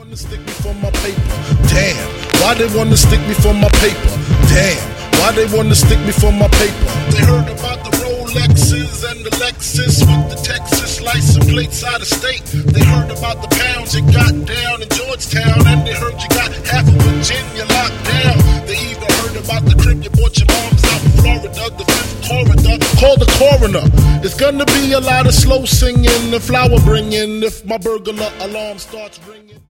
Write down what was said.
wanna stick me for my paper? Damn, why they wanna stick me for my paper? Damn, why they wanna stick me for my paper? They heard about the Rolexes and the Lexus with the Texas license plates out of state. They heard about the pounds you got down in Georgetown, and they heard you got half of Virginia locked down. They even heard about the crib you bought your mom's out in Florida, the fifth corridor. Call the coroner. It's gonna be a lot of slow singing and flower bringing if my burglar alarm starts ringing.